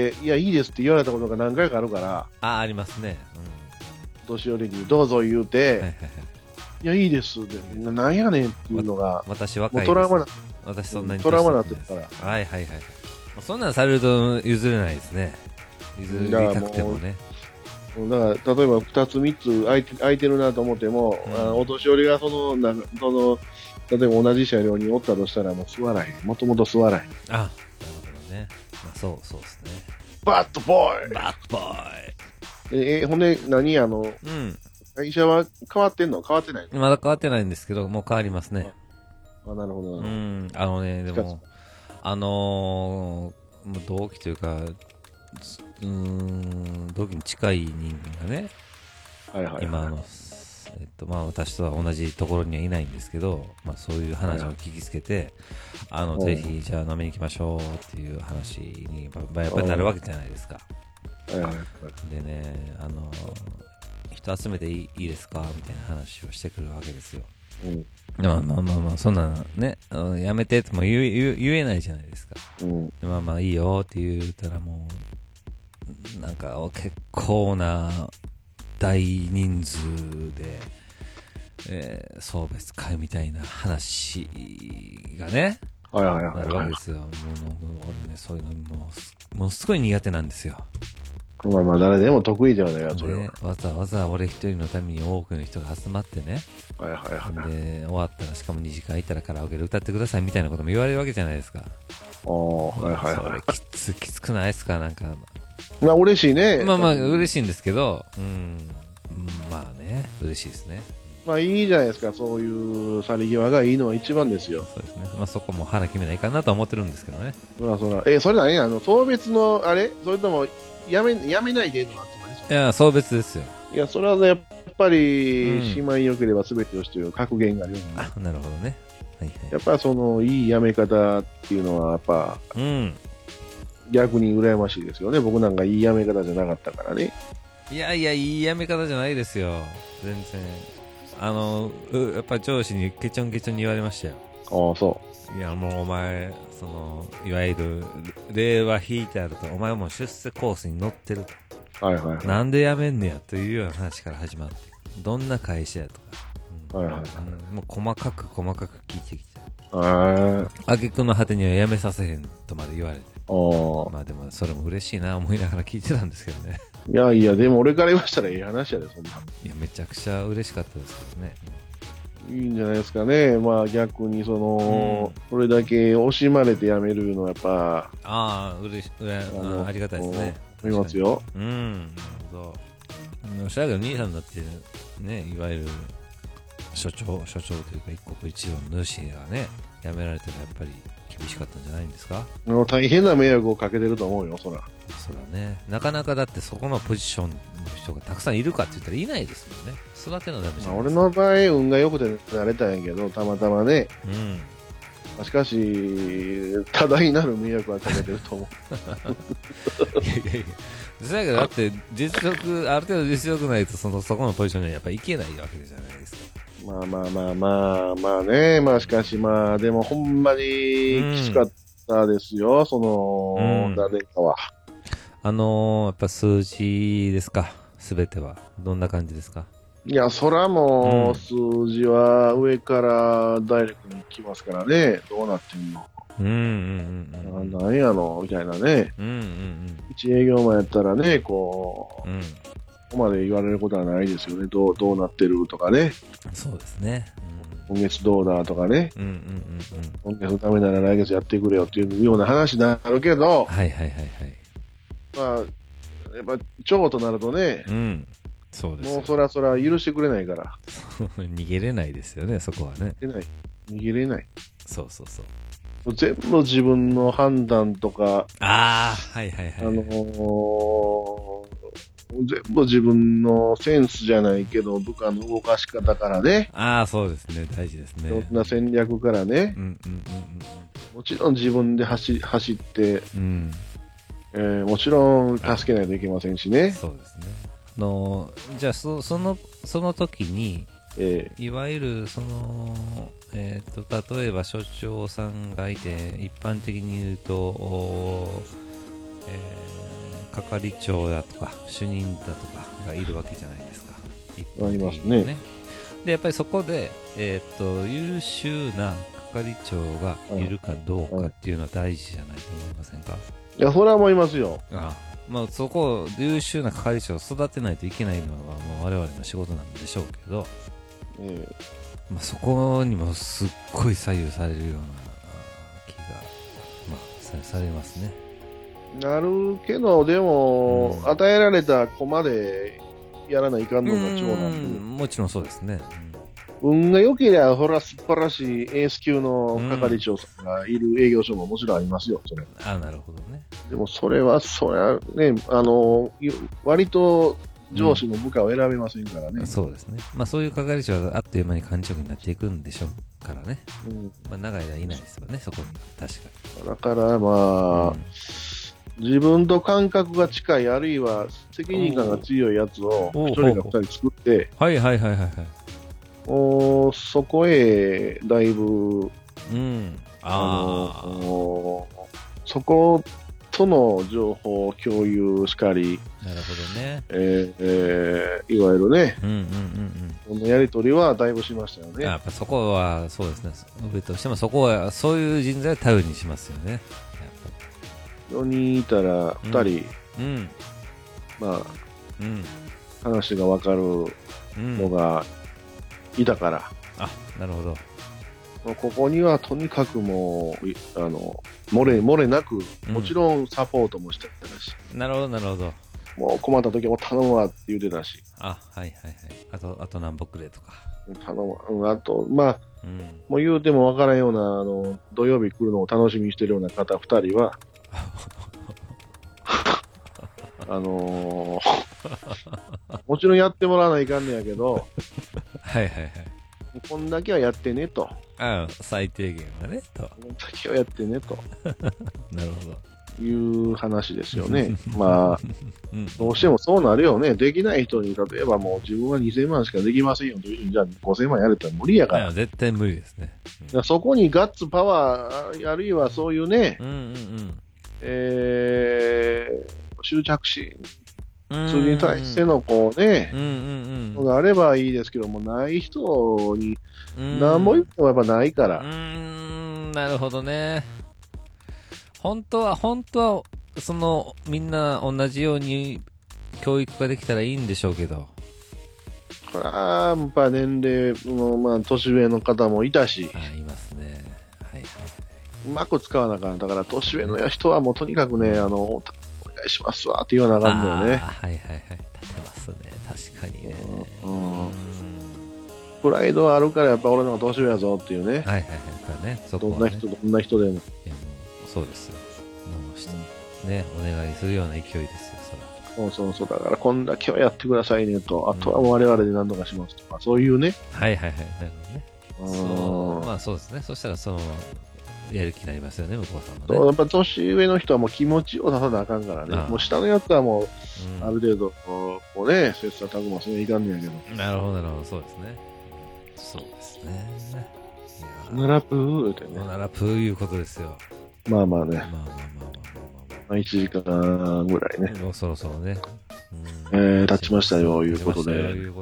いや、いいですって言われたことが何回かあるから。 ありますね。 お年寄りにどうぞ言うて、いや、いいですで、なんやねんっていうのが、 私若いです。 トラウマな、 私そんなにトラウマなってるから。 はいはいはい。そんなんされると譲れないですね。譲りたくてもね。 だから、例えば2つ3つ空いてるなと思っても、お年寄りが例えば同じ車両におったとしたらもう座らへん。もともと座らへん。 なるほどね。まあ、そうですね。 バッドボーイバッドボーイほんで、会社は変わってんの変わってないの？ まだ変わってないんですけど、もう変わりますね。 なるほど。 でも、同期というか、同期に近い人間がね、今私とは同じところにはいないんですけど、そういう話を聞きつけて、ぜひ、じゃあ飲みに行きましょうっていう話に、やっぱりなるわけじゃないですか。でね、人集めていいですかみたいな話をしてくるわけですよ。そんなね、やめてっても言えないじゃないですか。いいよって言ったらもう、なんか結構な大人数で、送別会みたいな話がね、なるわけですよ。俺ね、そういうのもうすごい苦手なんですよ。 誰でも得意ではないよ、それは。 わざわざ俺一人のために多くの人が集まってね。で、終わったらしかも2時間空いたらカラオケで歌ってくださいみたいなことも言われるわけじゃないですか。それきつくないですかなんか。 嬉しいね。 嬉しいんですけど、嬉しいですね。 いいじゃないですか、そういう去り際がいいのは一番ですよ。 そうですね。そこも腹決めないかなと思ってるんですけどね。 それ何送別の、あれそれとも、やめないでの集まり？ いや、送別ですよ。 いや、それはやっぱり、姉妹良ければ全てよしという格言があるように。 なるほどね。 やっぱいいやめ方っていうのは、やっぱ、逆に羨ましいですよね。僕なんかいいやめ方じゃなかったからね。 いいやめ方じゃないですよ。全然。やっぱり上司にケチョンケチョンに言われましたよ。 そう。 いや、もうお前、いわゆる、令和引いてあると、お前も出世コースに乗ってると。なんで辞めんねやというような話から始まって、どんな会社やとか。もう細かく聞いてきて。挙句の果てには辞めさせへんとまで言われて。でもそれも嬉しいな思いながら聞いてたんですけどね。 いや、でも俺から言わしたらいい話やで、そんな。 いや、めちゃくちゃ嬉しかったですけどね。 いいんじゃないですかね。逆にそれだけ惜しまれて辞めるのはやっぱ。 ありがたいですね。 思いますよ。 なるほど。しゃが兄さんだってね、いわゆる所長というか一国一番の主がね、辞められたらやっぱり厳しかったんじゃないんですか？ 大変な迷惑をかけてると思うよ、そらね。なかなかだってそこのポジションの人がたくさんいるかって言ったらいないですもんね。育てのダメじゃないですか。俺の場合運が良くてなれたんやけど、たまたまね。しかし多大なる迷惑はかけてると思う。 だけどだって実力、ある程度実力ないとそこのポジションにはやっぱりいけないわけじゃないですか。 ね。しかしでもほんまにきつかったですよ、何年かは。 やっぱ数字ですか、すべては。どんな感じですか？ いや、そらもう、数字は上からダイレクトに来ますからね、どうなってんの？なんやのみたいなね。一営業マンやったらね、ここまで言われることはないですよね。どうなってるとかね。 そうですね。 今月どうだとかね。今月のためなら来月やってくれよっていうような話になるけど、やっぱ長となるとね、 そうです。 もうそら許してくれないから。 逃げれないですよね、そこはね。 逃げれない。 そう。 全部自分の判断とか、全部自分のセンスじゃないけど、部下の動かし方からね。 そうですね、大事ですね。 いろんな戦略からね。 もちろん自分で走って、もちろん助けないといけませんしね。 そうですね。じゃあその時に、いわゆる例えば所長さんがいて、一般的に言うと、係長だとか主任だとかがいるわけじゃないですか。 ありますね。 でやっぱりそこで、優秀な係長がいるかどうかっていうのは大事じゃないと思いませんか？ いや、それは思いますよ。 まあ、そこを優秀な係長を育てないといけないのはもう我々の仕事なんでしょうけど、まあ、そこにもすっごい左右されるような気が、まあ、されますね。 なるけど、でも、与えられた子までやらないかんのが長男で。 もちろんそうですね。 運が良ければ、ほら、素晴らしいエース級の係長さんがいる営業所ももちろんありますよ、それ。 なるほどね。 でも、それはね、割と上司も部下を選べませんからね。 そうですね。まあ、そういう係長はあっという間に幹事長になっていくんでしょうからね。まあ、長い間いないですよね、そこに。確かに。だから、まあ、自分と感覚が近い、あるいは責任感が強いやつを一人か二人作って、そこへだいぶ、そことの情報共有しかり、 なるほどね。 いわゆるね、このやり取りはだいぶしましたよね。 やっぱそこはそうですね。上としてもそこはそういう人材を頼りにしますよね。 4人いたら2人、まあ、話が分かるのがいたから、 なるほど。 ここにはとにかくもう漏れなく、もちろんサポートもしてたし、 なるほどなるほど。 もう困った時はもう頼むわって言ってたし、 はいはいはい。あと何僕でとか頼む、あとまあ、もう言うても分からんような土曜日来るのを楽しみにしてるような方2人はもちろんやってもらわないかんねやけど、こんだけはやってねと。 最低限はねと。 こんだけはやってねと。 なるほど。 いう話ですよね。まあ、どうしてもそうなるよね。できない人に、例えばもう自分は2000万しかできませんよという、じゃあ5000万やれたら無理やから。 絶対無理ですね。 そこにガッツ、パワー、あるいはそういうね、執着心、それに対してのこうね、のがあればいいですけども、ない人に、何も言ってもやっぱないから。 なるほどね。本当は、みんな同じように教育ができたらいいんでしょうけど。 これは、やっぱ年齢の、まあ、年上の方もいたし。 いますね。 うまく使わなあかん。だから、年上の人はもうとにかくね、お願いしますわって言わなあかんのよね。 立てますね。確かにね。 プライドはあるから、やっぱ俺の方が年上やぞっていうね。どんな人でも。 そうですよ。ね、お願いするような勢いですよ、 そら。そう。だから、こんだけはやってくださいねと、あとはもう我々で何とかしますとか、そういうね。 なるほどね。まあそうですね。そしたらやる気になりますよね、向こうさんもね。 やっぱ年上の人はもう気持ちを出さなあかんからね。もう下のやつはもう、ある程度、こうね、切磋琢磨せないかんねやけど。 なるほど、そうですね。そうですね。 ならぷーってね。 ならぷーいうことですよ。 まあまあね。1時間ぐらいね。 もうそろそろね。 経ちましたよ、いうことで。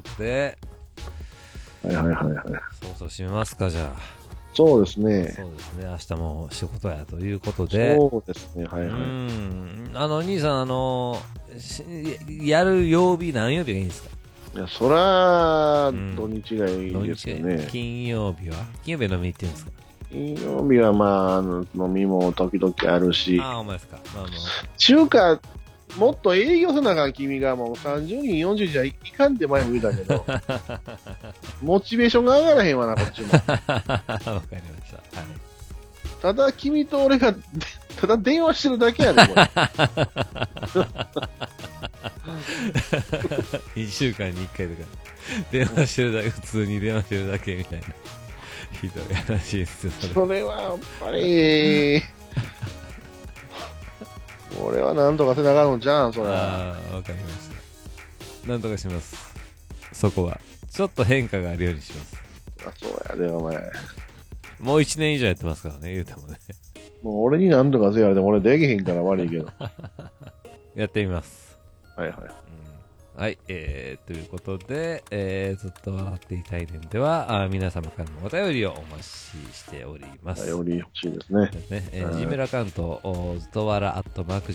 はい。そろそろ締めますか、じゃあ。 そうですね。 明日も仕事やということで。 そうですね、 兄さん、やる曜日、何曜日がいいんですか？ いや、そら、土日がいいですよね。 金曜日は飲みに行ってるんですか？ 金曜日はまあ、飲みも時々あるし。 お前ですか。 中華、もっと営業せなあかん君がもう30人、40人じゃいかんって前も言うたけど、モチベーションが上がらへんわな、こっちも。わかりました。 ただ君と俺が、ただ電話してるだけやで、これ。 1週間に1回とか、電話してるだけ、普通に電話してるだけみたいな。 ひどい話ですよ、 それはやっぱり、俺はなんとかせなあかんのじゃん、それ。 わかりました。なんとかします。そこは。ちょっと変化があるようにします。 そうやで、お前。 もう1年以上やってますからね、言うてもね。 もう俺になんとかせやでも俺できへんから悪いけど。 やってみます。 はいはい。 はい、ということで、ずっと笑っていたいねんでは、皆様からのお便りをお待ちしております。 お便り欲しいですね。 Gmail アカウント、ずとわら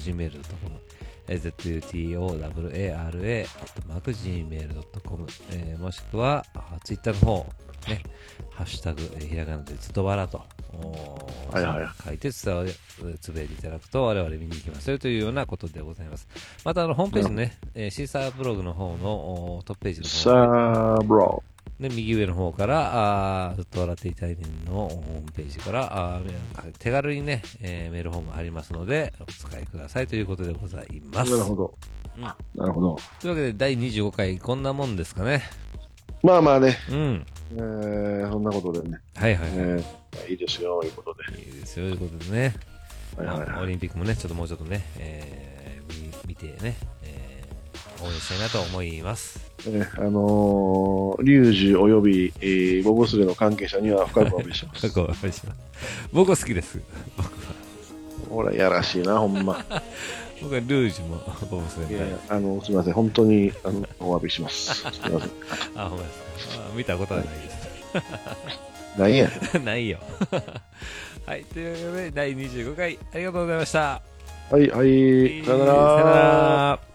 @gmail.com、ZUTOWARA@gmail.com、もしくは、ツイッターの方、ね、ハッシュタグ、ひらがなでずとわらと、書いてつぶやいていただくと我々見に行きますよというようなことでございます。またホームページのね、シーサーブログの方のトップページの方、 シーサーブログで右上の方からずっと笑っていたいねんのホームページから手軽にね、メールフォームありますのでお使いくださいということでございます。 なるほど、なるほど。 というわけで第25回こんなもんですかね。 まあまあね、 うん、 そんなことでね、 はいはい、 いいですよということで、 いいですよということでね、オリンピックもねちょっともうちょっとね、見てね、応援したいなと思います。 リュウジおよび、ボブスレーの関係者には深くお詫びします。 深くお詫びします。僕は好きです。僕は。 俺やらしいな、ほんま。 僕はルージュもボブスレーすみません、本当にお詫びします。すみません。 ほんまですか。見たことはないです。 ないやないよ。はい、というわけで第25回ありがとうございました。 はい、はい、さよなら。